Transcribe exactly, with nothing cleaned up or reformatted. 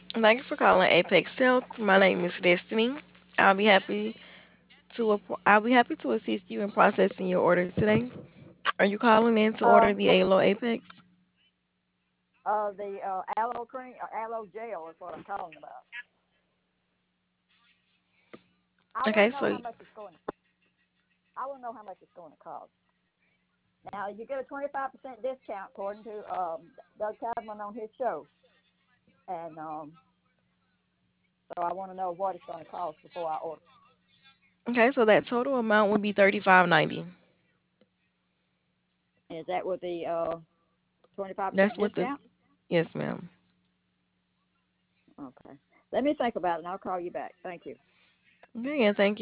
Thank you for calling Apex Health. My name is Destiny. I'll be happy to app- I'll be happy to assist you in processing your order today. Are you calling in to order Um, the Alo Apex? uh, the uh, aloe cream, uh, aloe gel is what I'm calling about. I want Okay, to know so how much it's going. I want to know how much it's going to cost. Now you get a twenty-five percent discount according to um, Doug Tadman on his show, and um, so I want to know what it's going to cost before I order. okay, so that total amount would be thirty-five ninety. Is that with the uh, twenty-five percent That's what the discount? yes, ma'am. Okay. Let me think about it, and I'll call you back. Thank you. Okay, and thank you